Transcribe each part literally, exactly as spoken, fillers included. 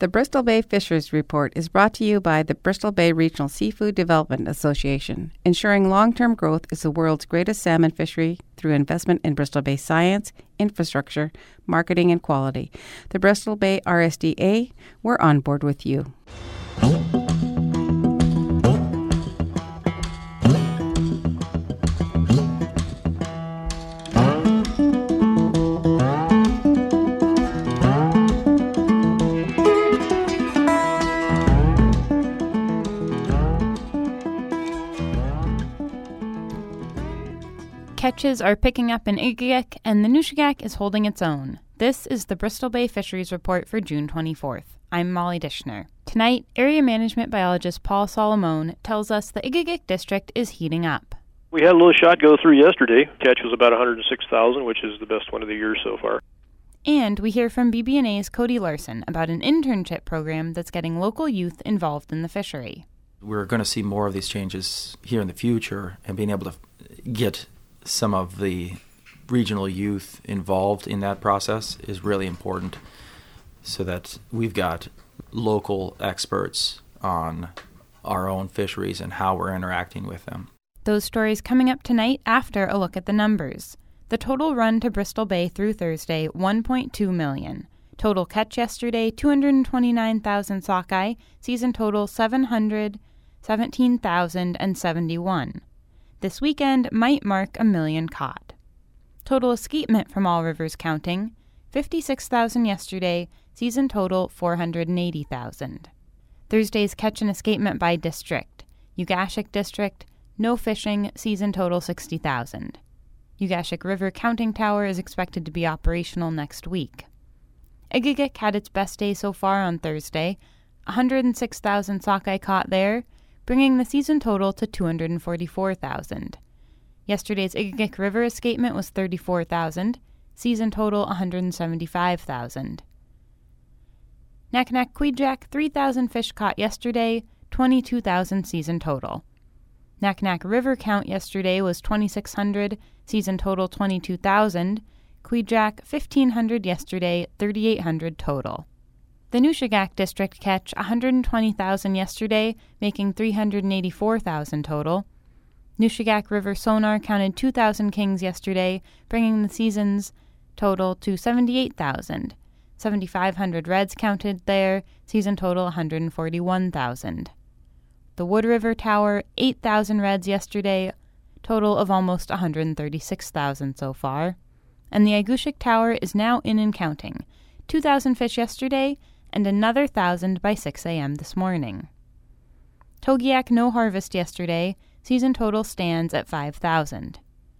The Bristol Bay Fisheries Report is brought to you by the Bristol Bay Regional Seafood Development Association. Ensuring long-term growth is the world's greatest salmon fishery through investment in Bristol Bay science, infrastructure, marketing, and quality. The Bristol Bay R S D A, we're on board with you. Catches are picking up in Igigik, and the Nushagak is holding its own. This is the Bristol Bay Fisheries Report for June twenty-fourth. I'm Molly Dishner. Tonight, Area Management Biologist Paul Solomon tells us the Igigik district is heating up. We had a little shot go through yesterday. Catch was about one hundred six thousand, which is the best one of the year so far. And we hear from B B N A's Cody Larson about an internship program that's getting local youth involved in the fishery. We're going to see more of these changes here in the future, and being able to get some of the regional youth involved in that process is really important, so that we've got local experts on our own fisheries and how we're interacting with them. Those stories coming up tonight after a look at the numbers. The total run to Bristol Bay through Thursday, one point two million. Total catch yesterday, two hundred twenty-nine thousand sockeye. Season total, seven hundred seventeen thousand seventy-one. This weekend might mark a million caught. Total escapement from all rivers counting, fifty-six thousand yesterday, season total four hundred eighty thousand. Thursday's catch and escapement by district. Ugashik District, no fishing, season total sixty thousand. Ugashik River Counting Tower is expected to be operational next week. Igigik had its best day so far on Thursday, one hundred six thousand sockeye caught there, bringing the season total to two hundred forty-four thousand. Yesterday's Igigik River escapement was thirty-four thousand, season total one hundred seventy-five thousand. Naknek Kwijak, three thousand fish caught yesterday, twenty-two thousand season total. Naknek River count yesterday was twenty-six hundred, season total twenty-two thousand. Kwijak, fifteen hundred yesterday, thirty-eight hundred total. The Nushagak District catch one hundred twenty thousand yesterday, making three hundred eighty-four thousand total. Nushagak River sonar counted two thousand kings yesterday, bringing the season's total to seventy-eight thousand. seventy-five hundred reds counted there, season total one hundred forty-one thousand. The Wood River Tower, eight thousand reds yesterday, total of almost one hundred thirty-six thousand so far. And the Igushik Tower is now in and counting, two thousand fish yesterday, and another one thousand by six a.m. this morning. Togiak no harvest yesterday, season total stands at five thousand.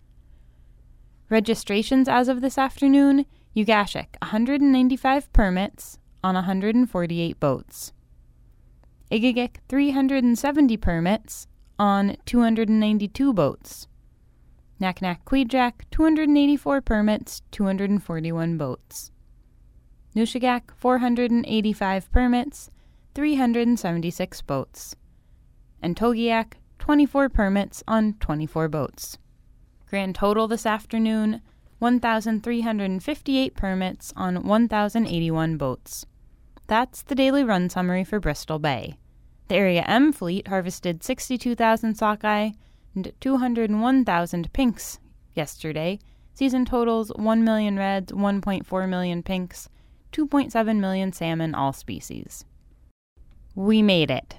Registrations as of this afternoon, Ugashik, one hundred ninety-five permits on one hundred forty-eight boats. Igigik, three hundred seventy permits on two hundred ninety-two boats. Naknek Kwijak, two hundred eighty-four permits, two hundred forty-one boats. Nushagak, four hundred eighty-five permits, three hundred seventy-six boats. And Togiak, twenty-four permits on twenty-four boats. Grand total this afternoon, one thousand three hundred fifty-eight permits on one thousand eighty-one boats. That's the daily run summary for Bristol Bay. The Area M fleet harvested sixty-two thousand sockeye and two hundred one thousand pinks yesterday. Season totals one million reds, one point four million pinks, two point seven million salmon, all species. We made it.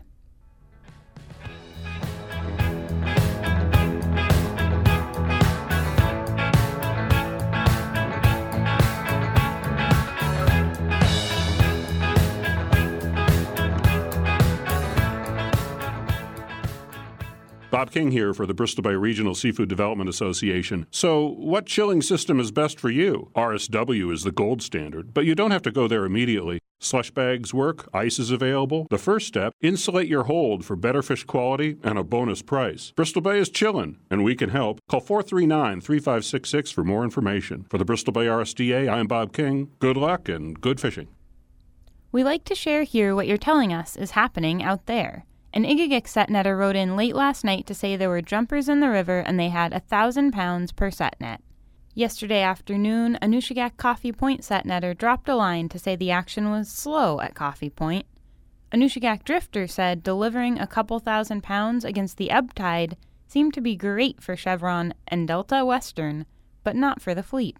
Bob King here for the Bristol Bay Regional Seafood Development Association. So, what chilling system is best for you? R S W is the gold standard, but you don't have to go there immediately. Slush bags work, ice is available. The first step, insulate your hold for better fish quality and a bonus price. Bristol Bay is chillin', and we can help. Call four three nine, three five six six for more information. For the Bristol Bay R S D A, I'm Bob King. Good luck and good fishing. We like to share here what you're telling us is happening out there. An Igigik set netter wrote in late last night to say there were jumpers in the river and they had a thousand pounds per set net. Yesterday afternoon, a Nushagak Coffee Point set netter dropped a line to say the action was slow at Coffee Point. A Nushagak drifter said delivering a couple thousand pounds against the ebb tide seemed to be great for Chevron and Delta Western, but not for the fleet.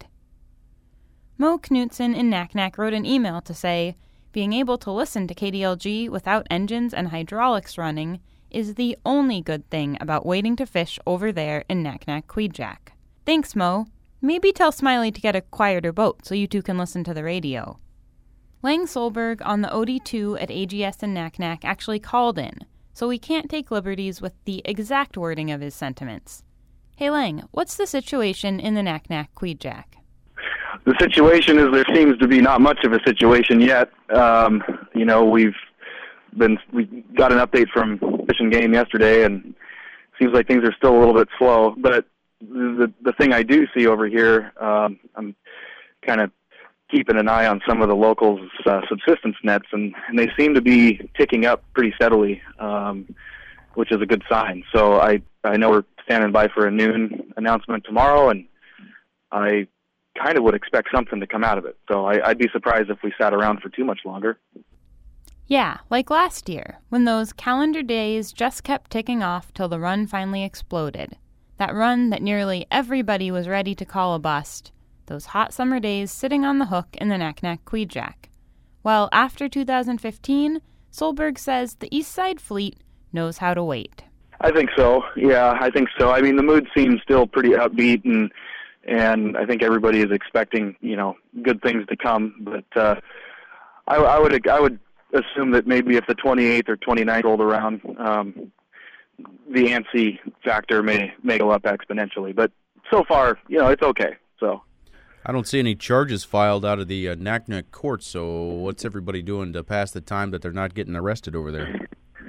Mo Knutson in Naknek wrote an email to say, being able to listen to K D L G without engines and hydraulics running is the only good thing about waiting to fish over there in Naknek Queedjack. Thanks, Mo. Maybe tell Smiley to get a quieter boat so you two can listen to the radio. Lang Solberg on the O D two at A G S in Naknek actually called in, so we can't take liberties with the exact wording of his sentiments. Hey Lang, what's the situation in the Naknek Queedjack? The situation is there seems to be not much of a situation yet. Um, you know, we've been we got an update from Fish and Game yesterday, and it seems like things are still a little bit slow. But the the thing I do see over here, um, I'm kind of keeping an eye on some of the locals' uh, subsistence nets, and, and they seem to be ticking up pretty steadily, um, which is a good sign. So I I know we're standing by for a noon announcement tomorrow, and I kind of would expect something to come out of it. So I, I'd be surprised if we sat around for too much longer. Yeah, like last year, when those calendar days just kept ticking off till the run finally exploded. That run that nearly everybody was ready to call a bust. Those hot summer days sitting on the hook in the Naknek Queedjack. Well, after two thousand fifteen, Solberg says the East Side Fleet knows how to wait. I think so. Yeah, I think so. I mean, the mood seems still pretty upbeat, and and I think everybody is expecting, you know, good things to come. But uh, I, I would I would assume that maybe if the twenty-eighth or twenty-ninth rolled around, um, the ANSI factor may may go up exponentially. But so far, you know, it's okay. So I don't see any charges filed out of the uh, Naknek court. So what's everybody doing to pass the time that they're not getting arrested over there?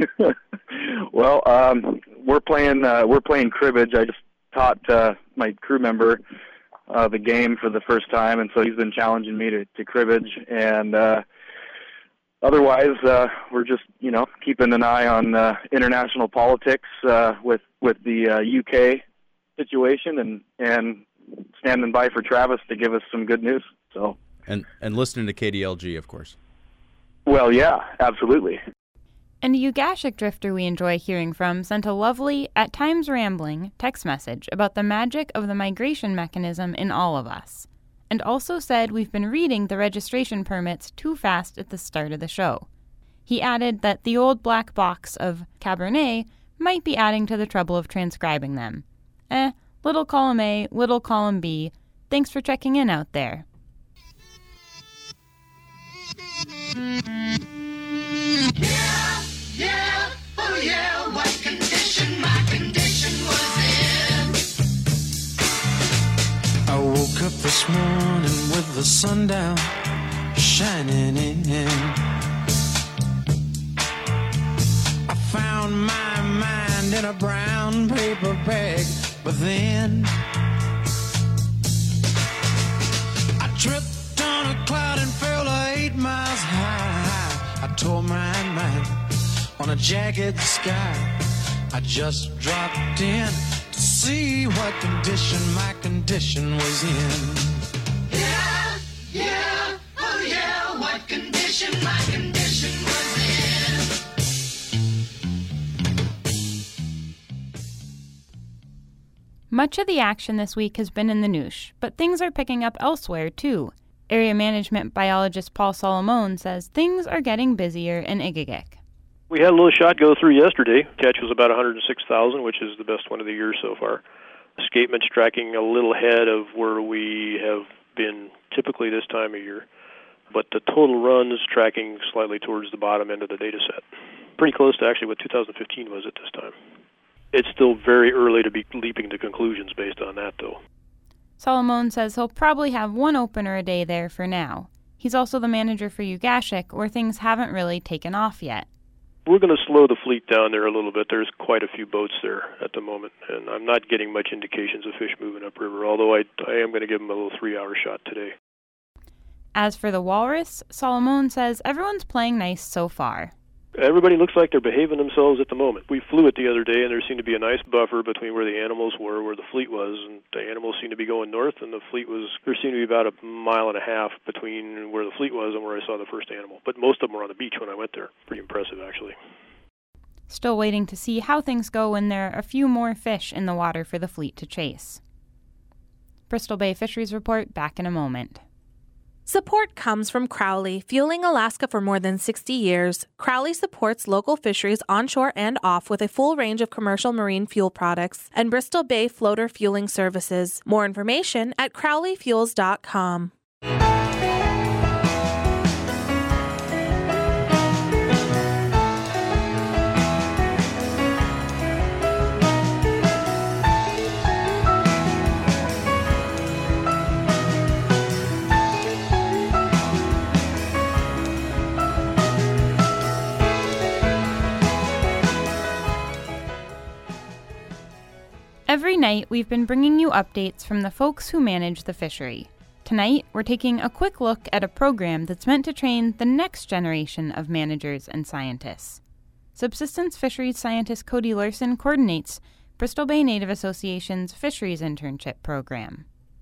Well, um, we're playing uh, we're playing cribbage. I just taught uh, my crew member uh, the game for the first time, and so he's been challenging me to, to cribbage. And uh, otherwise, uh, we're just you know keeping an eye on uh, international politics uh, with with the uh, U K situation, and and standing by for Travis to give us some good news. So and and listening to K D L G, of course. Well, yeah, absolutely. And a Ugashik drifter we enjoy hearing from sent a lovely, at times rambling, text message about the magic of the migration mechanism in all of us, and also said we've been reading the registration permits too fast at the start of the show. He added that the old black box of Cabernet might be adding to the trouble of transcribing them. Eh, little column A, little column B, thanks for checking in out there. Yeah, yeah, oh yeah, what condition my condition was in. I woke up this morning with the sun down, shining in. I found my mind in a brown paper bag, but then I tripped on a cloud and fell eight miles high. I tore my mind on a jagged sky. I just dropped in to see what condition my condition was in. Yeah, yeah, oh yeah, what condition my condition was in. Much of the action this week has been in the Noosh, but things are picking up elsewhere too. Area management biologist Paul Solomon says things are getting busier in Igigik. We had a little shot go through yesterday. Catch was about one hundred six thousand, which is the best one of the year so far. Escapement's tracking a little ahead of where we have been typically this time of year. But the total run is tracking slightly towards the bottom end of the data set. Pretty close to actually what two thousand fifteen was at this time. It's still very early to be leaping to conclusions based on that, though. Solomon says he'll probably have one opener a day there for now. He's also the manager for Ugashik, where things haven't really taken off yet. We're going to slow the fleet down there a little bit. There's quite a few boats there at the moment, and I'm not getting much indications of fish moving upriver, although I, I am going to give them a little three-hour shot today. As for the walrus, Solomon says everyone's playing nice so far. Everybody looks like they're behaving themselves at the moment. We flew it the other day, and there seemed to be a nice buffer between where the animals were, where the fleet was, and the animals seemed to be going north, and the fleet was, there seemed to be about a mile and a half between where the fleet was and where I saw the first animal. But most of them were on the beach when I went there. Pretty impressive, actually. Still waiting to see how things go when there are a few more fish in the water for the fleet to chase. Bristol Bay Fisheries Report back in a moment. Support comes from Crowley. Fueling Alaska for more than sixty years, Crowley supports local fisheries onshore and off with a full range of commercial marine fuel products and Bristol Bay floater fueling services. More information at crowley fuels dot com. Every night, we've been bringing you updates from the folks who manage the fishery. Tonight, we're taking a quick look at a program that's meant to train the next generation of managers and scientists. Subsistence fisheries scientist Cody Larson coordinates Bristol Bay Native Association's Fisheries Internship Program.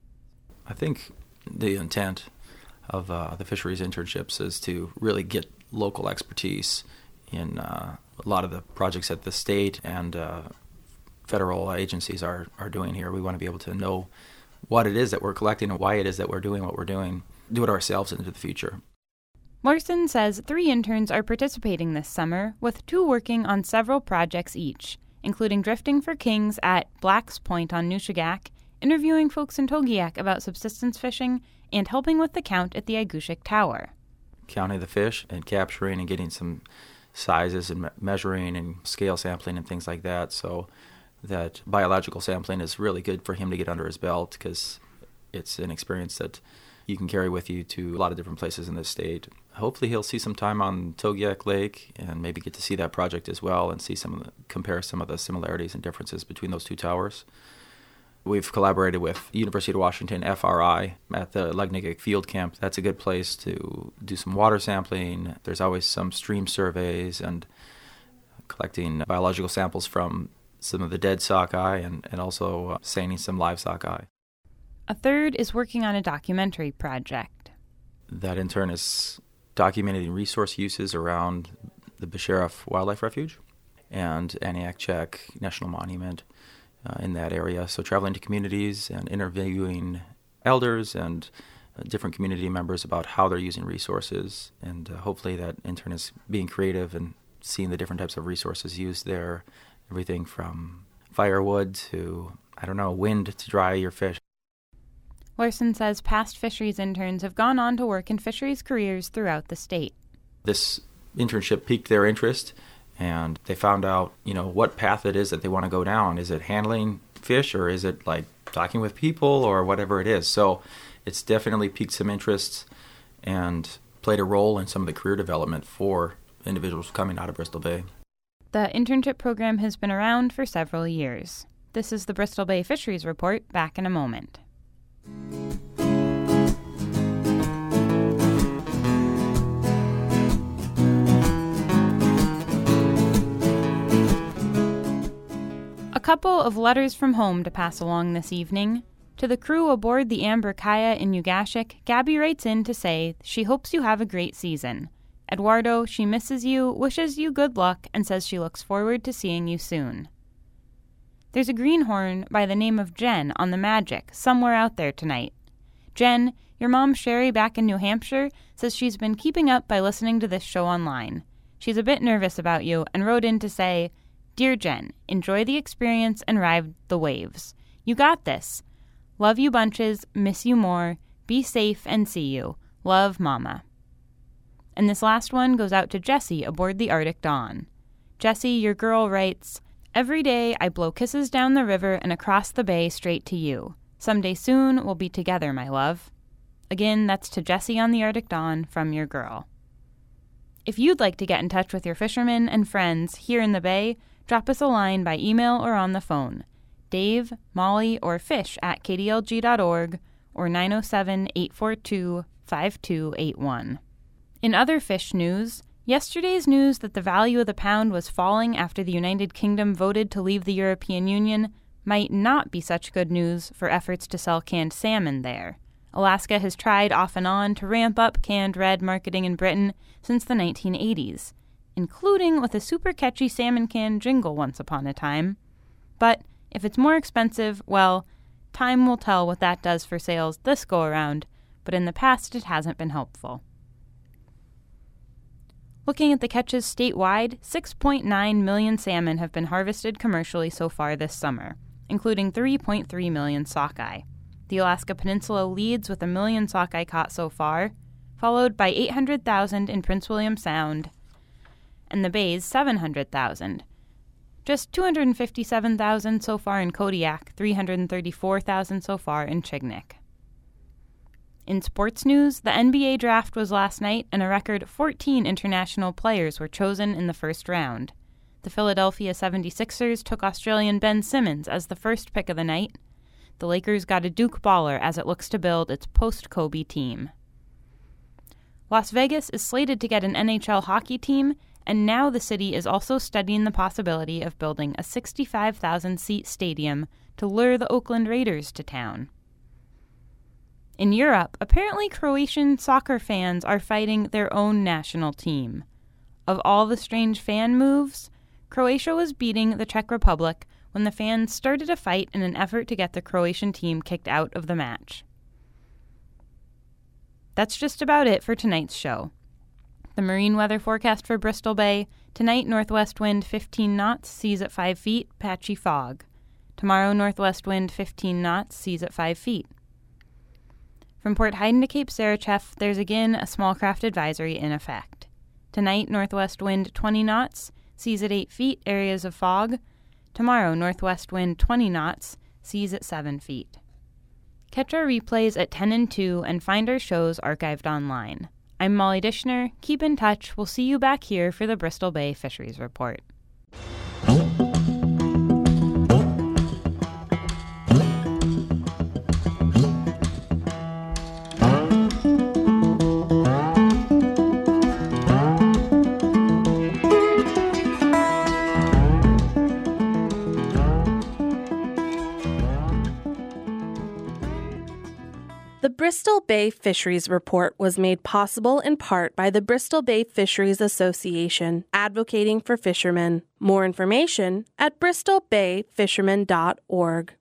I think the intent of uh, the fisheries internships is to really get local expertise in uh, a lot of the projects that the state and uh, federal agencies are, are doing here. We want to be able to know what it is that we're collecting and why it is that we're doing what we're doing, do it ourselves into the future. Larson says three interns are participating this summer, with two working on several projects each, including drifting for kings at Black's Point on Nushagak, interviewing folks in Togiak about subsistence fishing, and helping with the count at the Aigushik Tower. Counting the fish and capturing and getting some sizes and me- measuring and scale sampling and things like that. So that biological sampling is really good for him to get under his belt because it's an experience that you can carry with you to a lot of different places in the state. Hopefully he'll see some time on Togiak Lake and maybe get to see that project as well and see some of the, compare some of the similarities and differences between those two towers. We've collaborated with University of Washington F R I at the Legnigic Field Camp. That's a good place to do some water sampling. There's always some stream surveys and collecting biological samples from some of the dead sockeye and, and also uh, seining some live sockeye. A third is working on a documentary project. That intern is documenting resource uses around the Basheriff Wildlife Refuge and Aniakchak National Monument uh, in that area. So traveling to communities and interviewing elders and uh, different community members about how they're using resources. And uh, hopefully that intern is being creative and seeing the different types of resources used there. Everything from firewood to, I don't know, wind to dry your fish. Larson says past fisheries interns have gone on to work in fisheries careers throughout the state. This internship piqued their interest, and they found out, you know, what path it is that they want to go down. Is it handling fish, or is it like talking with people, or whatever it is? So it's definitely piqued some interest and played a role in some of the career development for individuals coming out of Bristol Bay. The internship program has been around for several years. This is the Bristol Bay Fisheries Report, back in a moment. A couple of letters from home to pass along this evening. To the crew aboard the Amber Kaya in Ugashik, Gabby writes in to say she hopes you have a great season. Eduardo, she misses you, wishes you good luck, and says she looks forward to seeing you soon. There's a greenhorn by the name of Jen on the Magic somewhere out there tonight. Jen, your mom Sherry back in New Hampshire says she's been keeping up by listening to this show online. She's a bit nervous about you and wrote in to say, Dear Jen, enjoy the experience and ride the waves. You got this. Love you bunches, miss you more, be safe and see you. Love, Mama. And this last one goes out to Jessie aboard the Arctic Dawn. Jessie, your girl, writes, Every day I blow kisses down the river and across the bay straight to you. Someday soon we'll be together, my love. Again, that's to Jessie on the Arctic Dawn from your girl. If you'd like to get in touch with your fishermen and friends here in the bay, drop us a line by email or on the phone. Dave, Molly, or fish at k d l g dot org or nine oh seven, eight four two, five two eight one. In other fish news, Yesterday's news that the value of the pound was falling after the United Kingdom voted to leave the European Union might not be such good news for efforts to sell canned salmon there. Alaska has tried off and on to ramp up canned red marketing in Britain since the nineteen eighties, including with a super catchy salmon can jingle once upon a time. But if it's more expensive, well, time will tell what that does for sales this go-around, but in the past it hasn't been helpful. Looking at the catches statewide, six point nine million salmon have been harvested commercially so far this summer, including three point three million sockeye. The Alaska Peninsula leads with a million sockeye caught so far, followed by eight hundred thousand in Prince William Sound, and the Bay's seven hundred thousand. Just two hundred fifty-seven thousand so far in Kodiak, three hundred thirty-four thousand so far in Chignik. In sports news, the N B A draft was last night, and a record fourteen international players were chosen in the first round. The Philadelphia seventy-sixers took Australian Ben Simmons as the first pick of the night. The Lakers got a Duke baller as it looks to build its post-Kobe team. Las Vegas is slated to get an N H L hockey team, and now the city is also studying the possibility of building a sixty-five thousand seat stadium to lure the Oakland Raiders to town. In Europe, apparently Croatian soccer fans are fighting their own national team. Of all the strange fan moves, Croatia was beating the Czech Republic when the fans started a fight in an effort to get the Croatian team kicked out of the match. That's just about it for tonight's show. The marine weather forecast for Bristol Bay: tonight, northwest wind fifteen knots, seas at five feet, patchy fog. Tomorrow, northwest wind fifteen knots, seas at five feet. From Port Heiden to Cape Saracheff, there's again a small craft advisory in effect. Tonight, northwest wind twenty knots, seas at eight feet, areas of fog. Tomorrow, northwest wind twenty knots, seas at seven feet. Catch our replays at ten and two and find our shows archived online. I'm Molly Dishner. Keep in touch. We'll see you back here for the Bristol Bay Fisheries Report. The Bristol Bay Fisheries Report was made possible in part by the Bristol Bay Fisheries Association, advocating for fishermen. More information at bristol bay fishermen dot org.